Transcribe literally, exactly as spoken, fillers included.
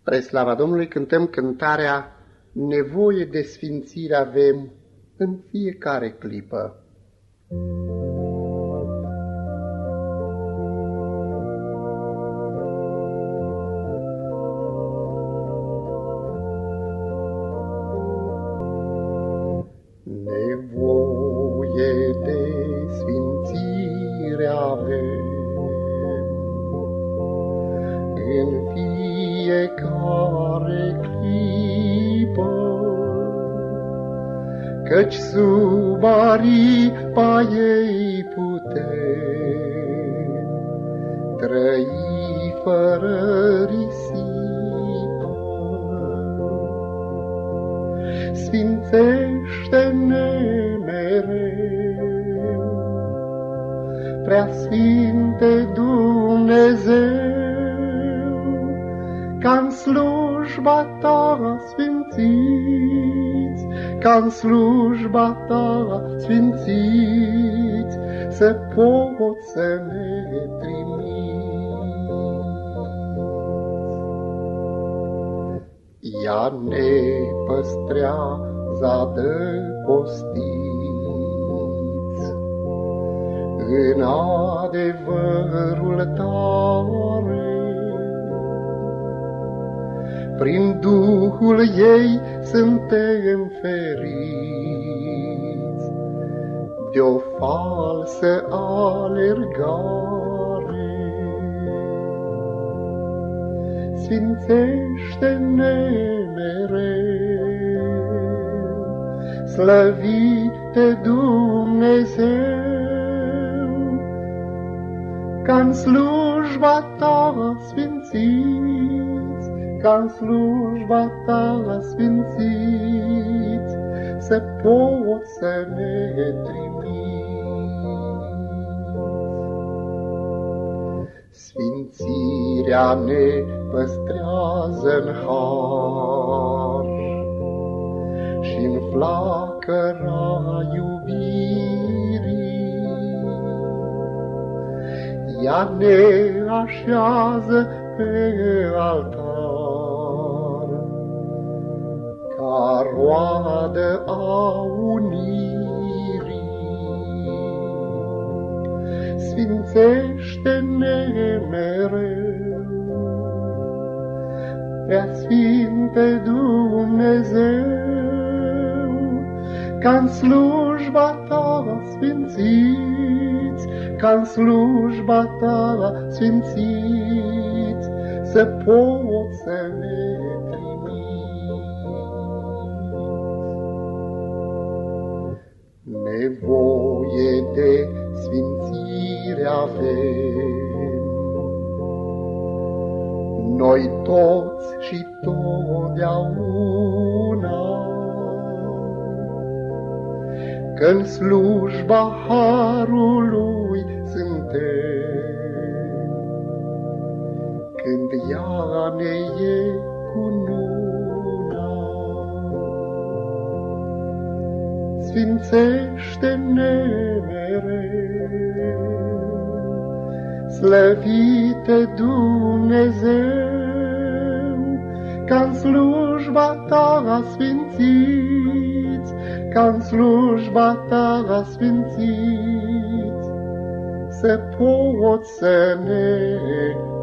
Spre slava Domnului cântăm cântarea Nevoie de sfințire avem în fiecare clipă. Nevoie de sfințire avem în fiecare clipă, căci sub aripa ei putem trăi fără risipă. Sfințește-ne mereu, Preasfinte Dumnezeu, ca-n slujba ta sfințiți, ca-n slujba ta sfințiți, să pot să ne trimiți. Ea ne păstrează adăpostiți în adevărul tare. Prin Duhul ei suntem feriți de-o falsă alergare. Sfințește-ne mereu, slăvite Dumnezeu, ca-n slujba ta sfințiți, ca-n slujba ta sfințiți, să pot să ne trimiți. Sfințirea ne păstrează-n har și-n flacăra iubirii. Ea ne așează pe altar ca roadă a unirii. Sfințește-ne mereu, Preasfinte Dumnezeu, ca-n slujba ta sfințiți, ca-n slujba ta sfințiți, să pot să ne trimiți. Nevoie de sfințire avem noi toți și totdeauna, că-n slujba harului suntem, când ea ne e cununa. Sfințește-ne mereu, slăvite Dumnezeu, ca-n slujba ta sfințiți, ca-n slujba ta sfințiți, să pot să ne